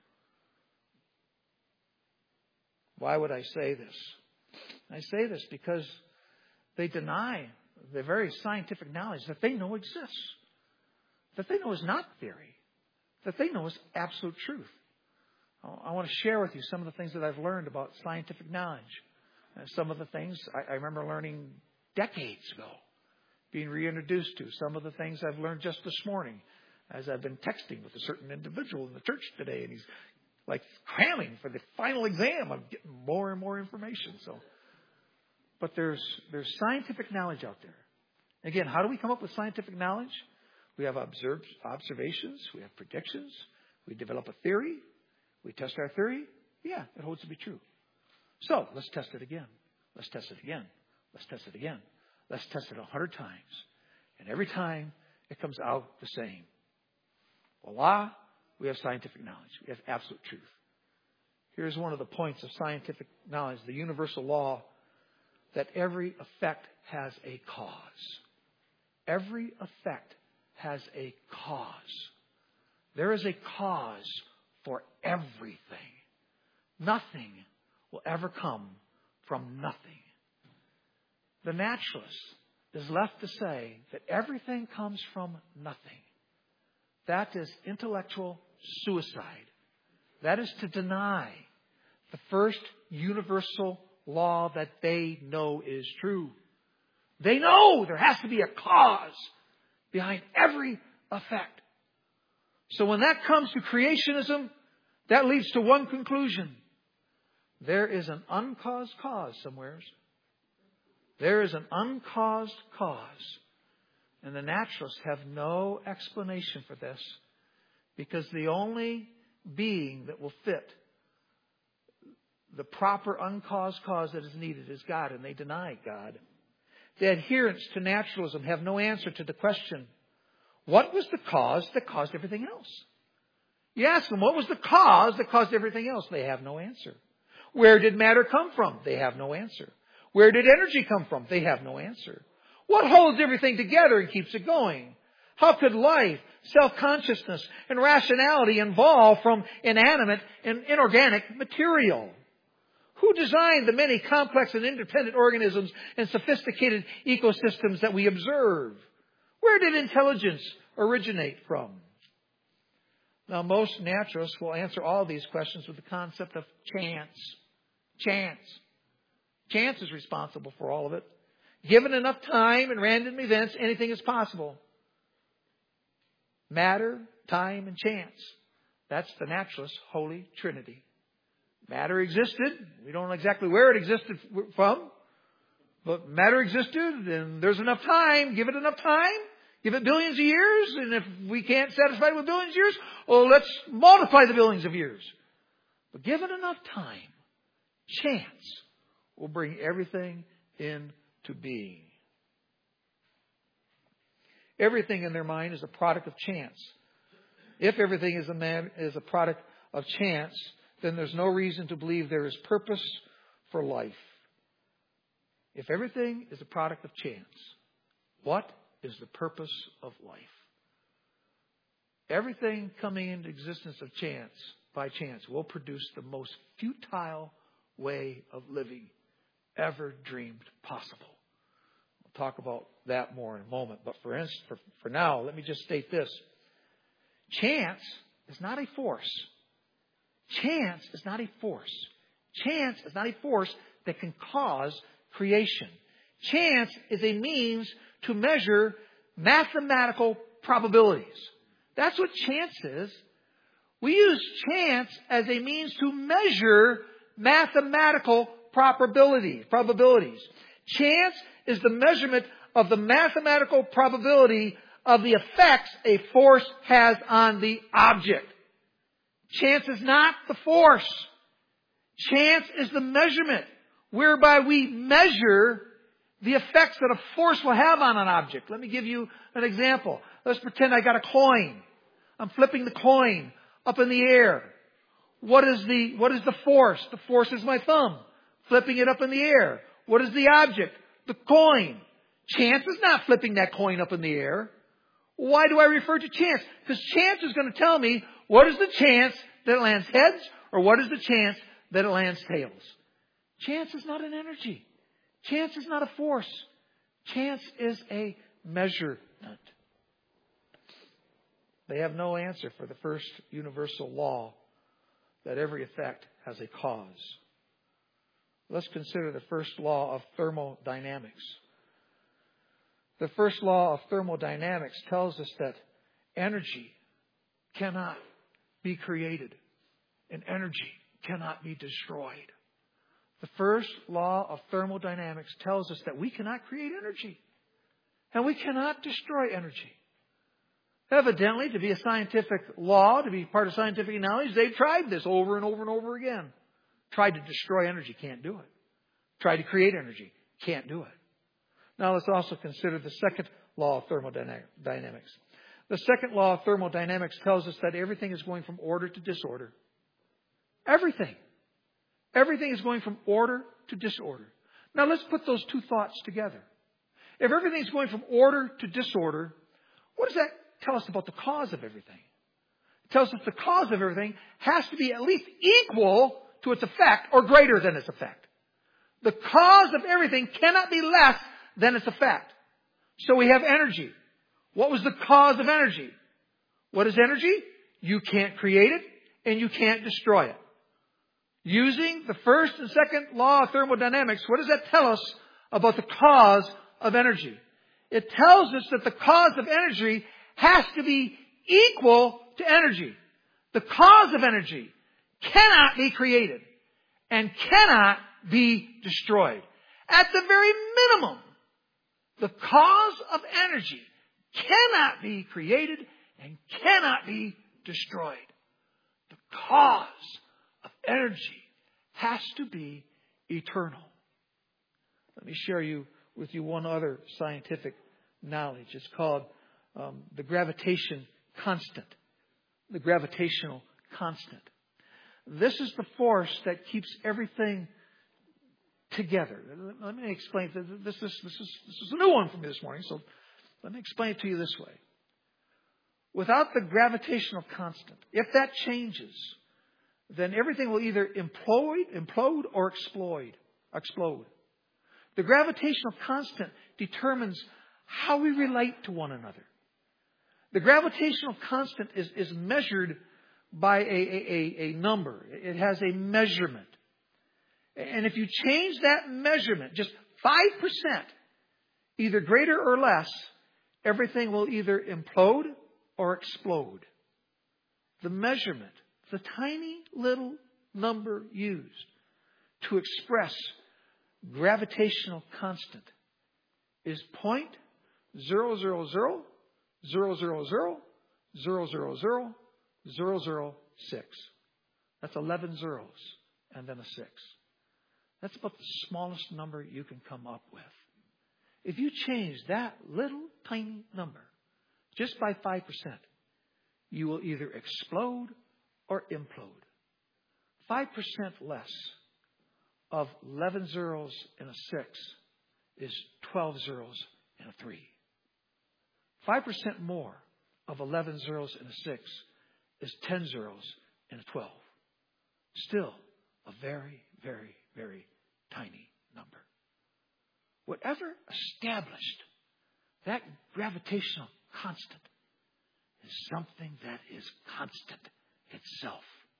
Why would I say this? I say this because they deny the very scientific knowledge that they know exists. That they know is not theory. That they know is absolute truth. I want to share with you some of the things that I've learned about scientific knowledge. And some of the things I, I remember learning decades ago, being reintroduced to. Some of the things I've learned just this morning as I've been texting with a certain individual in the church today. And he's like cramming for the final exam. I'm getting more and more information. So, but there's there's scientific knowledge out there. Again, how do we come up with scientific knowledge? We have observed observations. We have predictions. We develop a theory. We test our theory. Yeah, it holds to be true. So let's test it again. Let's test it again. Let's test it again. Let's test it a hundred times. And every time it comes out the same. Voila, we have scientific knowledge. We have absolute truth. Here's one of the points of scientific knowledge, the universal law that every effect has a cause. Every effect has a cause. There is a cause for everything. Nothing will ever come from nothing. The naturalist is left to say that everything comes from nothing. That is intellectual suicide. That is to deny the first universal law that they know is true. They know there has to be a cause behind every effect. So when that comes to creationism, that leads to one conclusion. There is an uncaused cause somewhere. There is an uncaused cause. And the naturalists have no explanation for this, because the only being that will fit the proper uncaused cause that is needed is God, and they deny God. The adherents to naturalism have no answer to the question, what was the cause that caused everything else? You ask them, what was the cause that caused everything else? They have no answer. Where did matter come from? They have no answer. Where did energy come from? They have no answer. What holds everything together and keeps it going? How could life, self-consciousness, and rationality evolve from inanimate and inorganic material? Who designed the many complex and independent organisms and sophisticated ecosystems that we observe? Where did intelligence originate from? Now, most naturalists will answer all these questions with the concept of chance. Chance. Chance is responsible for all of it. Given enough time and random events, anything is possible. Matter, time, and chance. That's the naturalist's holy trinity. Matter existed. We don't know exactly where it existed from. But matter existed, and there's enough time. Give it enough time. Give it billions of years. And if we can't satisfy it with billions of years, well, let's multiply the billions of years. But give it enough time. Chance will bring everything into being. Everything in their mind is a product of chance. If everything is a man is a product of chance, then there's no reason to believe there is purpose for life. If everything is a product of chance, what is the purpose of life? Everything coming into existence of chance, by chance, will produce the most futile way of living ever dreamed possible. We'll talk about that more in a moment. But for instance, for, for now, let me just state this. Chance is not a force. Chance is not a force. Chance is not a force that can cause creation. Chance is a means to measure mathematical probabilities. That's what chance is. We use chance as a means to measure mathematical probability, probabilities. Chance is the measurement of the mathematical probability of the effects a force has on the object. Chance is not the force. Chance is the measurement whereby we measure the effects that a force will have on an object. Let me give you an example. Let's pretend I got a coin. I'm flipping the coin up in the air. What is the, what is the force? The force is my thumb. Flipping it up in the air. What is the object? The coin. Chance is not flipping that coin up in the air. Why do I refer to chance? Because chance is going to tell me what is the chance that it lands heads or what is the chance that it lands tails. Chance is not an energy. Chance is not a force. Chance is a measurement. They have no answer for the first universal law that every effect has a cause. Let's consider the first law of thermodynamics. The first law of thermodynamics tells us that energy cannot be created and energy cannot be destroyed. The first law of thermodynamics tells us that we cannot create energy and we cannot destroy energy. Evidently, to be a scientific law, to be part of scientific knowledge, they've tried this over and over and over again. Tried to destroy energy, can't do it. Tried to create energy, can't do it. Now let's also consider the second law of thermodynamics. The second law of thermodynamics tells us that everything is going from order to disorder. Everything. Everything is going from order to disorder. Now let's put those two thoughts together. If everything is going from order to disorder, what does that tell us about the cause of everything? It tells us the cause of everything has to be at least equal to its effect or greater than its effect. The cause of everything cannot be less than its effect. So we have energy. What was the cause of energy? What is energy? You can't create it and you can't destroy it. Using the first and second law of thermodynamics, what does that tell us about the cause of energy? It tells us that the cause of energy has to be equal to energy. The cause of energy cannot be created and cannot be destroyed. At the very minimum, the cause of energy cannot be created and cannot be destroyed. The cause of energy has to be eternal. Let me share you with you one other scientific knowledge. It's called um, the gravitation constant. The gravitational constant. This is the force that keeps everything together. Let me explain. This is, this is, this is a new one for me this morning, so let me explain it to you this way. Without the gravitational constant, if that changes, then everything will either implode, implode or explode. explode. The gravitational constant determines how we relate to one another. The gravitational constant is, is measured by a, a, a number. It has a measurement. And if you change that measurement, just five percent, either greater or less, everything will either implode or explode. The measurement, the tiny little number used to express gravitational constant is zero point zero zero zero zero zero zero zero zero zero zero zero six. That's eleven zeros and then a six. That's about the smallest number you can come up with. If you change that little tiny number just by five percent, you will either explode or implode. five percent less of eleven zeros and a six is twelve zeros and a three. five percent more of eleven zeros and a six is ten zeros and a twelve. Still a very, very, very tiny number. Whatever established that gravitational constant is something that is constant itself.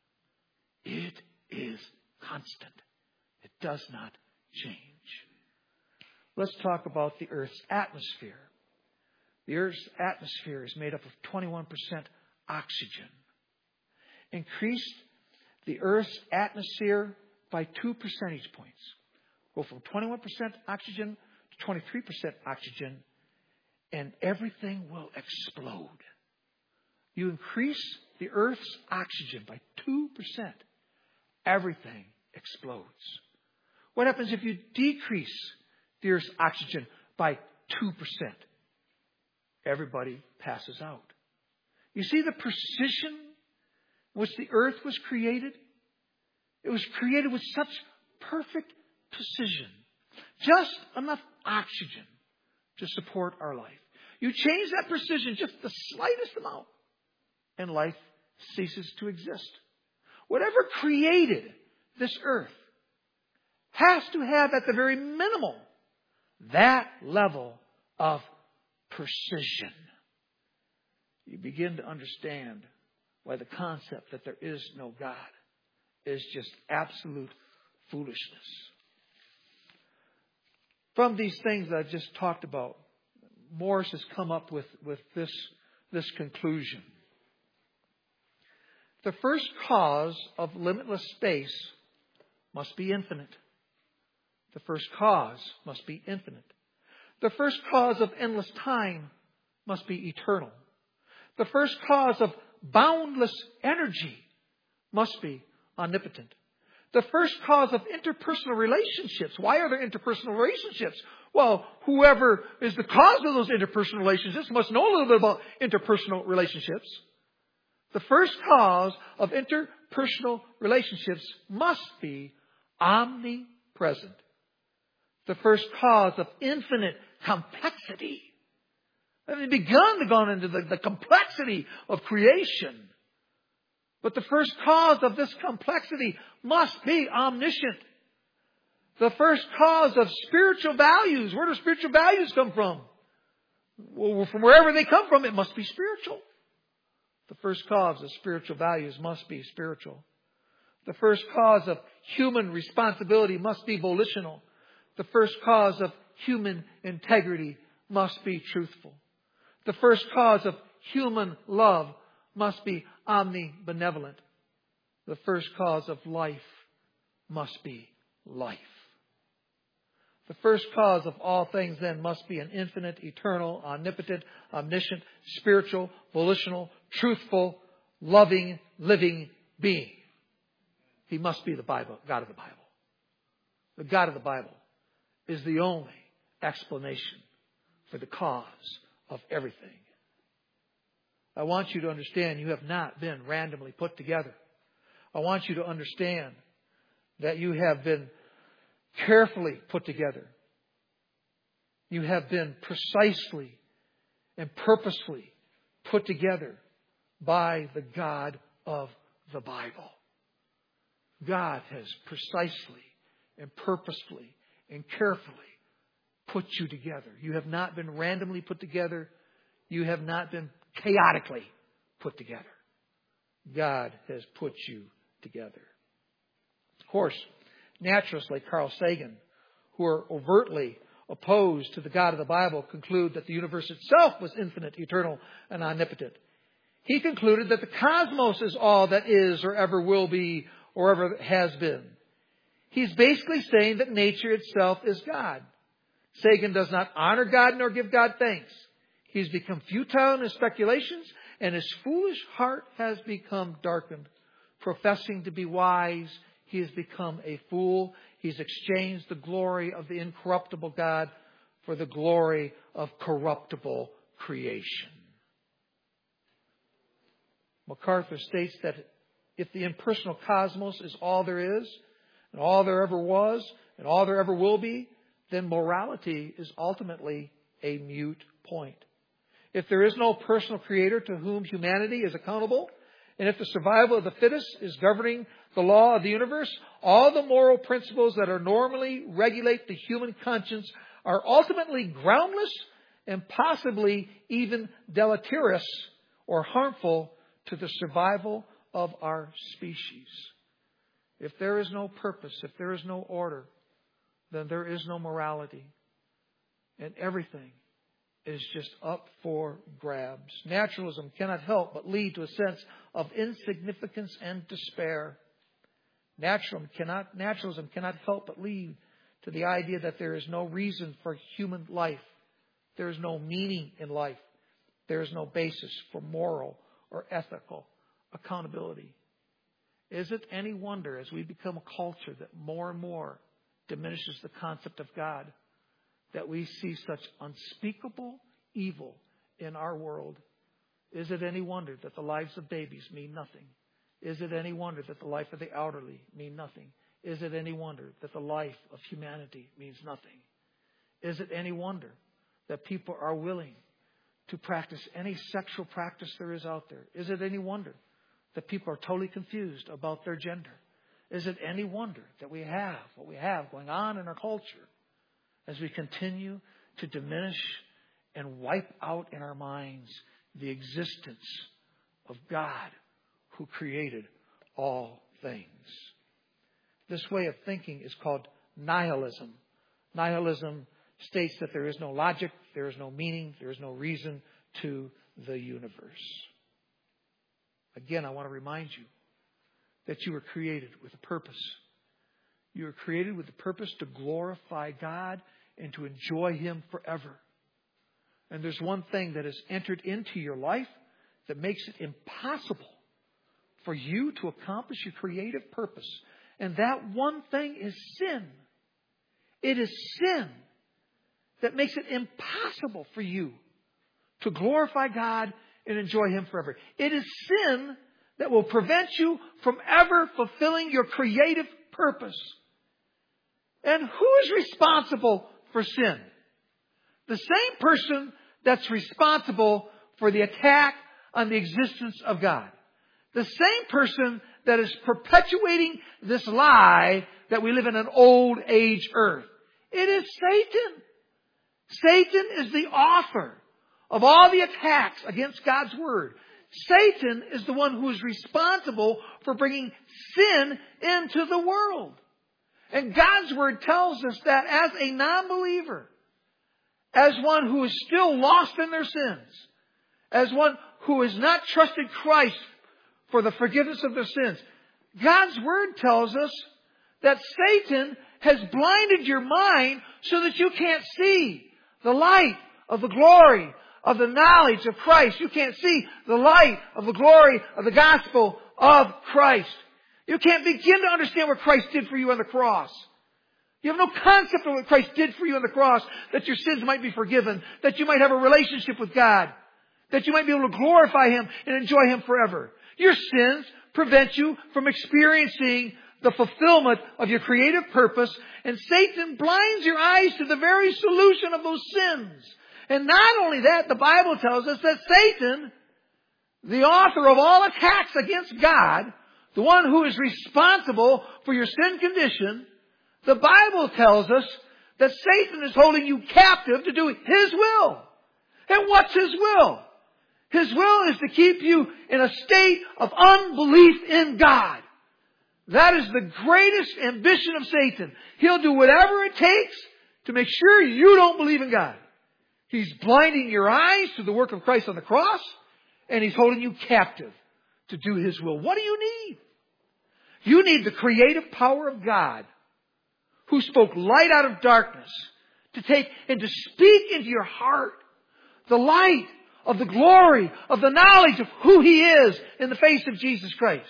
It is constant. It does not change. Let's talk about the Earth's atmosphere. The Earth's atmosphere is made up of twenty-one percent oxygen. Increase the Earth's atmosphere by two percentage points. Go from twenty-one percent oxygen to twenty-three percent oxygen, and everything will explode. You increase the Earth's oxygen by two percent, everything explodes. What happens if you decrease the Earth's oxygen by two percent? Everybody passes out. You see the precision in which the Earth was created? It was created with such perfect precision. Just enough oxygen to support our life. You change that precision just the slightest amount, and life ceases to exist. Whatever created this earth has to have at the very minimal that level of precision. You begin to understand why the concept that there is no God is just absolute foolishness. From these things that I've just talked about, Morse has come up with, with this, this conclusion. The first cause of limitless space must be infinite. The first cause must be infinite. The first cause of endless time must be eternal. The first cause of boundless energy must be omnipotent. The first cause of interpersonal relationships. Why are there interpersonal relationships? Well, whoever is the cause of those interpersonal relationships must know a little bit about interpersonal relationships. The first cause of interpersonal relationships must be omnipresent. The first cause of infinite complexity. They've begun to go into the, the complexity of creation. But the first cause of this complexity must be omniscient. The first cause of spiritual values. Where do spiritual values come from? Well, from wherever they come from, it must be spiritual. The first cause of spiritual values must be spiritual. The first cause of human responsibility must be volitional. The first cause of human integrity must be truthful. The first cause of human love must be omnibenevolent. The first cause of life must be life. The first cause of all things then must be an infinite, eternal, omnipotent, omniscient, spiritual, volitional, truthful, loving, living being. He must be the Bible, God of the Bible. The God of the Bible is the only explanation for the cause of everything. I want you to understand you have not been randomly put together. I want you to understand that you have been carefully put together. You have been precisely and purposefully put together by the God of the Bible. God has precisely and purposefully and carefully put you together. You have not been randomly put together. You have not been chaotically put together. God has put you together. Of course, naturalists like Carl Sagan, who are overtly opposed to the God of the Bible, conclude that the universe itself was infinite, eternal, and omnipotent. He concluded that the cosmos is all that is or ever will be or ever has been. He's basically saying that nature itself is God. Sagan does not honor God nor give God thanks. He's become futile in his speculations, and his foolish heart has become darkened. Professing to be wise, he has become a fool. He's exchanged the glory of the incorruptible God for the glory of corruptible creation. MacArthur states that if the impersonal cosmos is all there is, and all there ever was, and all there ever will be, then morality is ultimately a moot point. If there is no personal creator to whom humanity is accountable, and if the survival of the fittest is governing the law of the universe, all the moral principles that are normally regulate the human conscience are ultimately groundless and possibly even deleterious or harmful to the survival of our species. If there is no purpose, if there is no order, then there is no morality. And everything is just up for grabs. Naturalism cannot help but lead to a sense of insignificance and despair. Naturalism cannot, naturalism cannot help but lead to the idea that there is no reason for human life. There is no meaning in life. There is no basis for moral or ethical accountability. Is it any wonder, as we become a culture that more and more diminishes the concept of God, that we see such unspeakable evil in our world? Is it any wonder that the lives of babies mean nothing? Is it any wonder that the life of the elderly mean nothing? Is it any wonder that the life of humanity means nothing? Is it any wonder that people are willing to practice any sexual practice there is out there? Is it any wonder that people are totally confused about their gender? Is it any wonder that we have what we have going on in our culture as we continue to diminish and wipe out in our minds the existence of God who created all things? This way of thinking is called nihilism. Nihilism states that there is no logic, there is no meaning, there is no reason to the universe. Again, I want to remind you that you were created with a purpose. You were created with the purpose to glorify God and to enjoy Him forever. And there's one thing that has entered into your life that makes it impossible for you to accomplish your creative purpose. And that one thing is sin. It is sin. that makes it impossible for you to glorify God and enjoy Him forever. It is sin that will prevent you from ever fulfilling your creative purpose. And who is responsible for sin? The same person that's responsible for the attack on the existence of God. The same person that is perpetuating this lie that we live in an old age earth. It is Satan. Satan is the author of all the attacks against God's Word. Satan is the one who is responsible for bringing sin into the world. And God's Word tells us that as a non-believer, as one who is still lost in their sins, as one who has not trusted Christ for the forgiveness of their sins, God's Word tells us that Satan has blinded your mind so that you can't see the light of the glory of the knowledge of Christ. You can't see the light of the glory of the gospel of Christ. You can't begin to understand what Christ did for you on the cross. You have no concept of what Christ did for you on the cross, that your sins might be forgiven, that you might have a relationship with God, that you might be able to glorify Him and enjoy Him forever. Your sins prevent you from experiencing the fulfillment of your creative purpose, and Satan blinds your eyes to the very solution of those sins. And not only that, the Bible tells us that Satan, the author of all attacks against God, the one who is responsible for your sin condition, the Bible tells us that Satan is holding you captive to do His will. And what's His will? His will is to keep you in a state of unbelief in God. That is the greatest ambition of Satan. He'll do whatever it takes to make sure you don't believe in God. He's blinding your eyes to the work of Christ on the cross, and he's holding you captive to do His will. What do you need? You need the creative power of God, who spoke light out of darkness, to take and to speak into your heart the light of the glory of the knowledge of who He is in the face of Jesus Christ.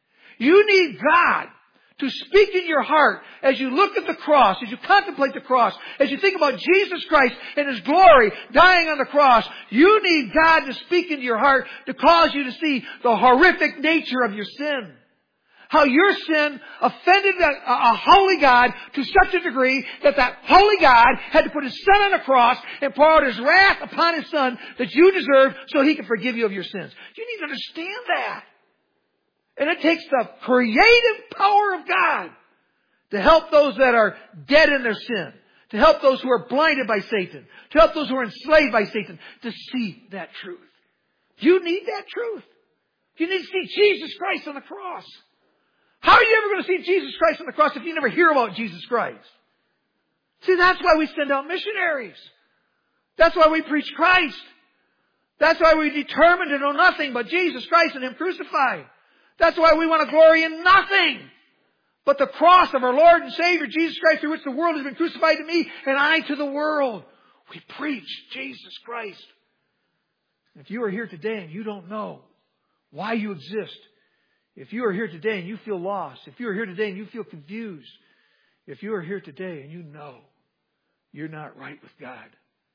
You need God to speak in your heart as you look at the cross, as you contemplate the cross, as you think about Jesus Christ and His glory dying on the cross. You need God to speak into your heart to cause you to see the horrific nature of your sin. How your sin offended a, a holy God to such a degree that that holy God had to put His Son on the cross and pour out His wrath upon His Son that you deserved so He could forgive you of your sins. You need to understand that. And it takes the creative power of God to help those that are dead in their sin, to help those who are blinded by Satan, to help those who are enslaved by Satan, to see that truth. You need that truth. You need to see Jesus Christ on the cross. How are you ever going to see Jesus Christ on the cross if you never hear about Jesus Christ? See, that's why we send out missionaries. That's why we preach Christ. That's why we determine to know nothing but Jesus Christ and Him crucified. That's why we want to glory in nothing but the cross of our Lord and Savior, Jesus Christ, through which the world has been crucified to me and I to the world. We preach Jesus Christ. If you are here today and you don't know why you exist, if you are here today and you feel lost, if you are here today and you feel confused, if you are here today and you know you're not right with God,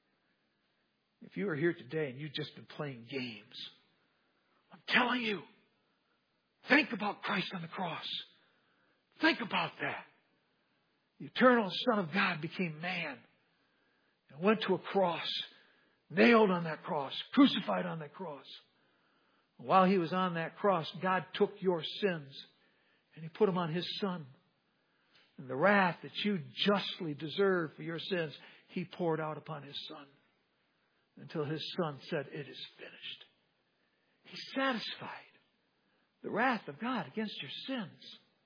if you are here today and you've just been playing games, I'm telling you, think about Christ on the cross. Think about that. The eternal Son of God became man and went to a cross, nailed on that cross, crucified on that cross. While He was on that cross, God took your sins and He put them on His Son. And the wrath that you justly deserve for your sins, He poured out upon His Son until His Son said, "It is finished." He satisfied the wrath of God against your sins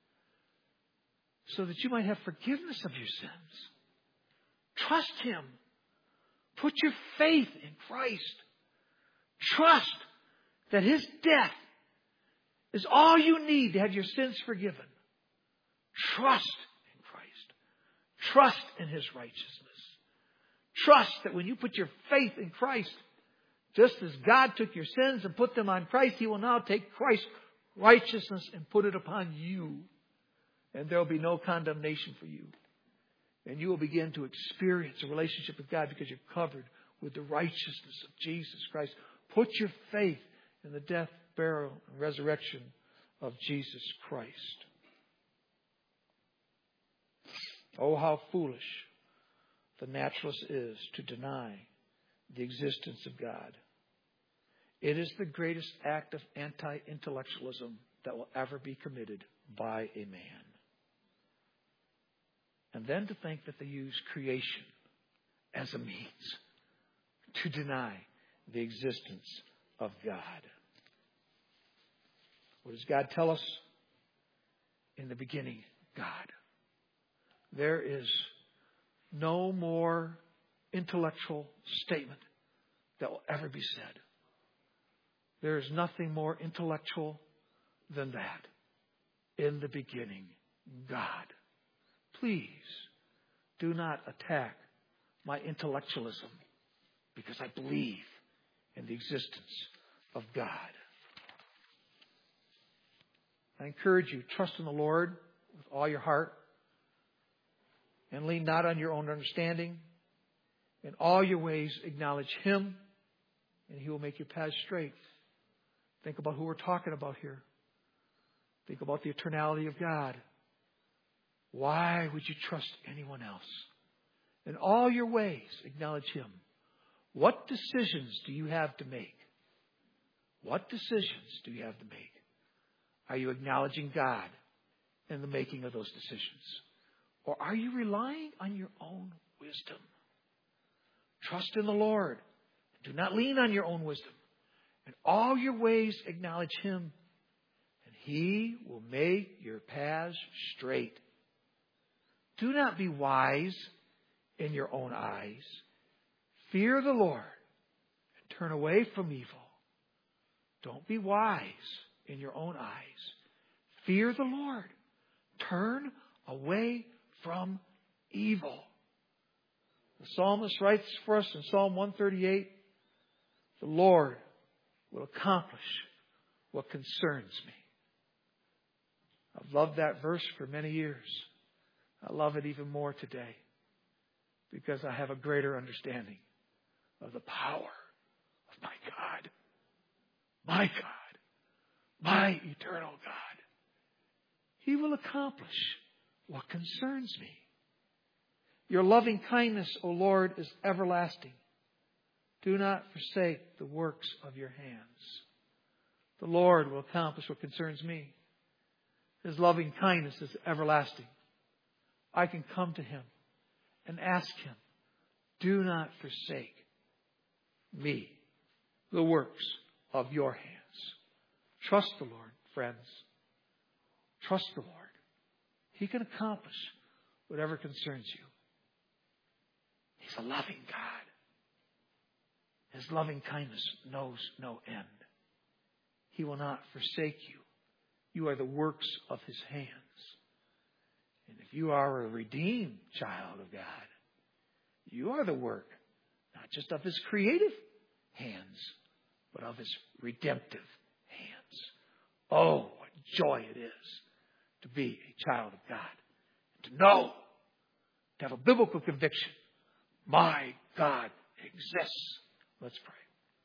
so that you might have forgiveness of your sins. Trust Him. Put your faith in Christ. Trust that His death is all you need to have your sins forgiven. Trust in Christ. Trust in His righteousness. Trust that when you put your faith in Christ, just as God took your sins and put them on Christ, He will now take Christ's righteousness and put it upon you. And there will be no condemnation for you. And you will begin to experience a relationship with God because you're covered with the righteousness of Jesus Christ. Put your faith in the death, burial, and resurrection of Jesus Christ. Oh, how foolish the naturalist is to deny the existence of God. It is the greatest act of anti-intellectualism that will ever be committed by a man. And then to think that they use creation as a means to deny the existence of God. What does God tell us? In the beginning, God. There is no more intellectual statement that will ever be said. There is nothing more intellectual than that. In the beginning, God. Please do not attack my intellectualism because I believe in the existence of God. I encourage you, trust in the Lord with all your heart and lean not on your own understanding. In all your ways, acknowledge Him and He will make your paths straight. Think about who we're talking about here. Think about the eternality of God. Why would you trust anyone else? In all your ways, acknowledge Him. What decisions do you have to make? What decisions do you have to make? Are you acknowledging God in the making of those decisions? Or are you relying on your own wisdom? Trust in the Lord. Do not lean on your own wisdom. In all your ways, acknowledge Him, and He will make your paths straight. Do not be wise in your own eyes. Fear the Lord and turn away from evil. Don't be wise in your own eyes. Fear the Lord. Turn away from evil. The psalmist writes for us in Psalm one thirty-eight, the Lord will accomplish what concerns me. I've loved that verse for many years. I love it even more today because I have a greater understanding of the power of my God. My God. My eternal God. He will accomplish what concerns me. Your loving kindness, O Lord, is everlasting. Do not forsake the works of your hands. The Lord will accomplish what concerns me. His loving kindness is everlasting. I can come to Him and ask Him, do not forsake me, the works of your hands. Trust the Lord, friends. Trust the Lord. He can accomplish whatever concerns you. He's a loving God. His loving kindness knows no end. He will not forsake you. You are the works of His hands. And if you are a redeemed child of God, you are the work, not just of His creative hands, but of His redemptive hands. Oh, what joy it is to be a child of God. To know, to have a biblical conviction, my God exists. Let's pray.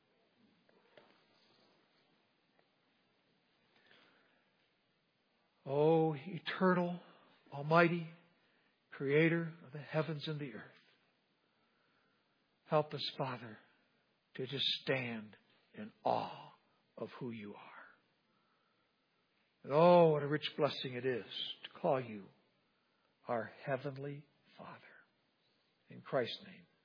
Oh, eternal, almighty, creator of the heavens and the earth. Help us, Father, to just stand in awe of who you are. And oh, what a rich blessing it is to call you our Heavenly Father. In Christ's name.